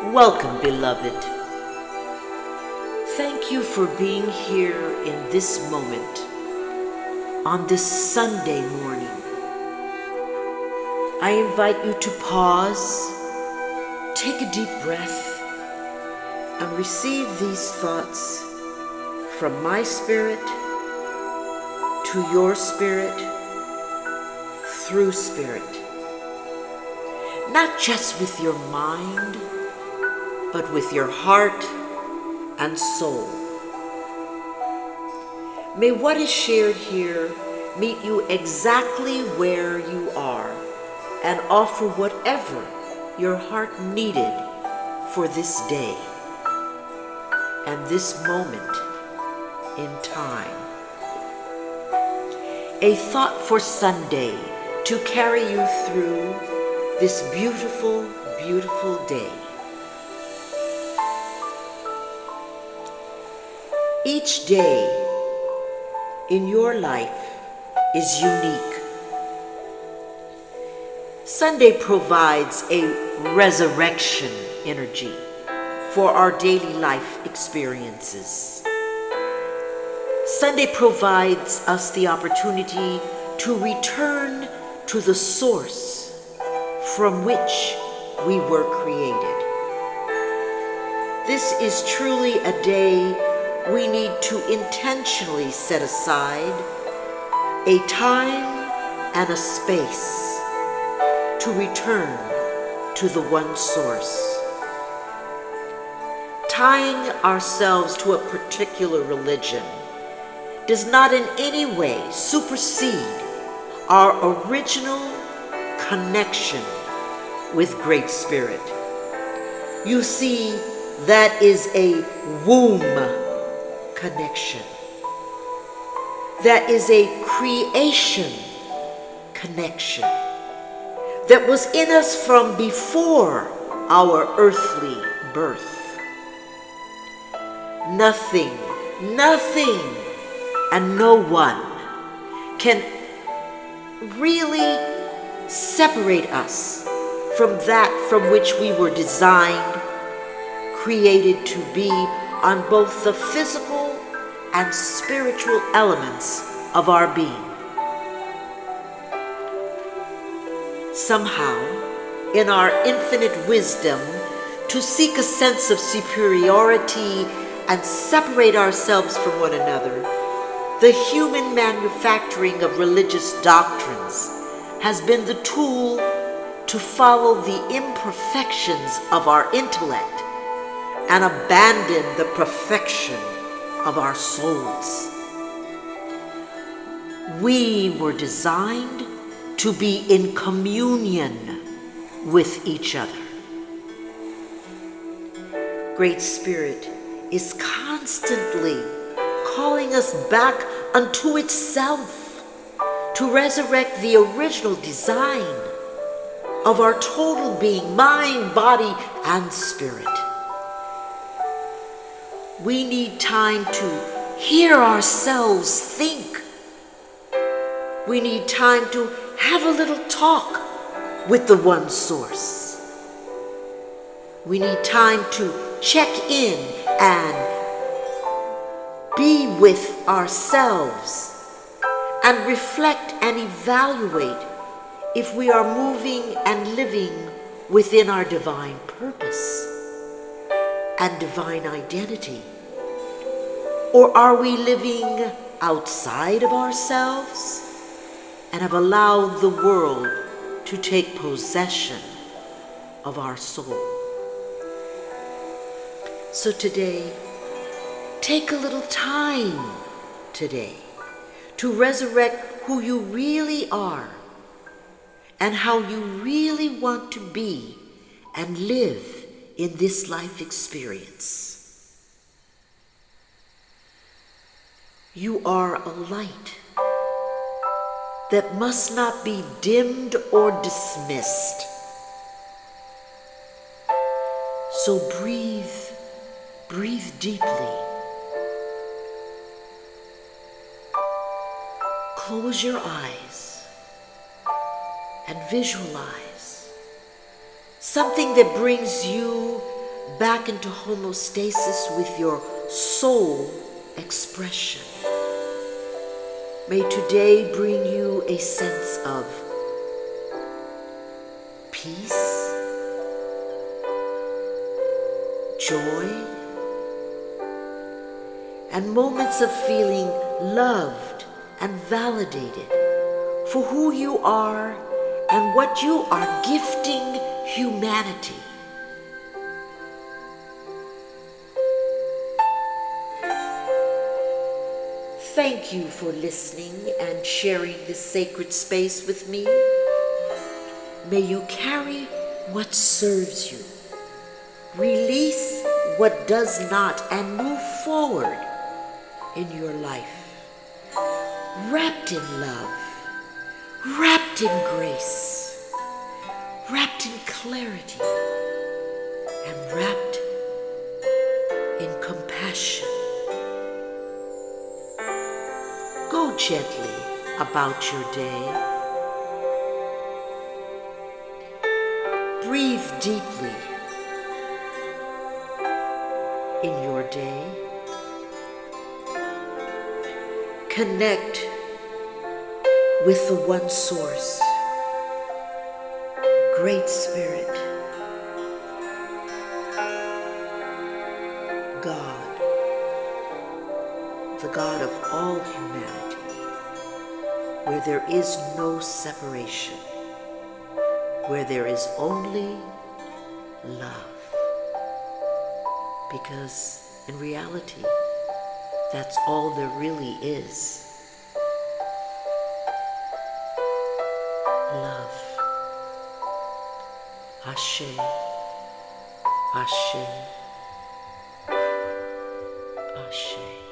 Welcome, beloved. Thank you for being here in this moment, on this Sunday morning. I invite you to pause, take a deep breath, and receive these thoughts from my spirit to your spirit through spirit. Not just with your mind, but with your heart and soul. May what is shared here meet you exactly where you are and offer whatever your heart needed for this day and this moment in time. A thought for Sunday to carry you through this beautiful, beautiful day. Each day in your life is unique. Sunday provides a resurrection energy for our daily life experiences. Sunday provides us the opportunity to return to the source from which we were created. This is truly a day we need to intentionally set aside a time and a space to return to the one source. Tying ourselves to a particular religion does not in any way supersede our original connection with Great Spirit. You see, that is a womb connection. That is a creation connection that was in us from before our earthly birth. Nothing, and no one can really separate us from that from which we were designed, created to be on both the physical and spiritual elements of our being. Somehow, in our infinite wisdom, to seek a sense of superiority and separate ourselves from one another, the human manufacturing of religious doctrines has been the tool to follow the imperfections of our intellect and abandon the perfection of our souls. We were designed to be in communion with each other. Great Spirit is constantly calling us back unto itself to resurrect the original design of our total being, mind, body, and spirit. We need time to hear ourselves think. We need time to have a little talk with the one source. We need time to check in and be with ourselves and reflect and evaluate if we are moving and living within our divine purpose and divine identity. Or are we living outside of ourselves and have allowed the world to take possession of our soul? So today, take a little time today to resurrect who you really are and how you really want to be and live in this life experience. You are a light that must not be dimmed or dismissed. So breathe deeply. Close your eyes and visualize something that brings you back into homeostasis with your soul expression. May today bring you a sense of peace, joy, and moments of feeling loved and validated for who you are and what you are gifting humanity. Thank you for listening and sharing this sacred space with me. May you carry what serves you, release what does not, and move forward in your life, wrapped in love, wrapped in grace, wrapped in clarity, and wrapped in compassion. Go gently about your day. Breathe deeply in your day. Connect with the one source, Great Spirit, God, the God of all humanity, where there is no separation, where there is only love. Because in reality, that's all there really is. Love. Ashe. Ashe. Ashe.